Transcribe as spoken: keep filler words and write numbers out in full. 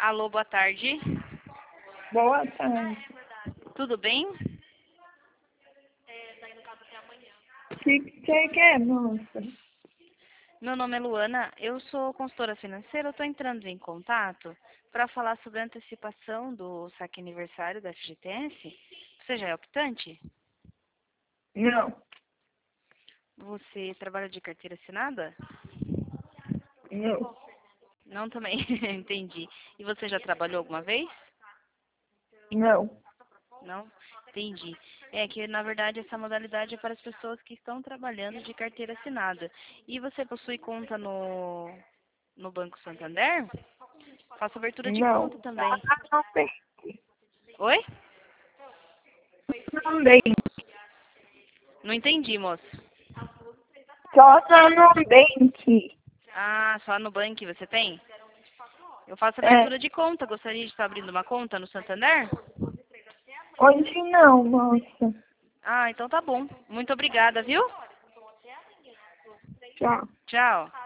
Alô, boa tarde. Boa tarde. Tudo bem? O que você quer, moça? Meu nome é Luana, eu sou consultora financeira, eu estou entrando em contato para falar sobre a antecipação do saque aniversário da F G T S. Você já é optante? Não, Você trabalha de carteira assinada? não, Não também, entendi. E você já trabalhou alguma vez? não. Não? Entendi. É que, na verdade, essa modalidade é para as pessoas que estão trabalhando de carteira assinada. E você possui conta no, no Banco Santander? Faço abertura de Não. conta também. Também. Oi? Também. Não entendi, moço. Só tá no Nubank. Ah, só no Bank você tem? Eu faço É. abertura de conta. Gostaria de estar abrindo uma conta no Santander? Hoje não, moça. Ah, então tá bom. Muito obrigada, viu? Tchau. Tchau.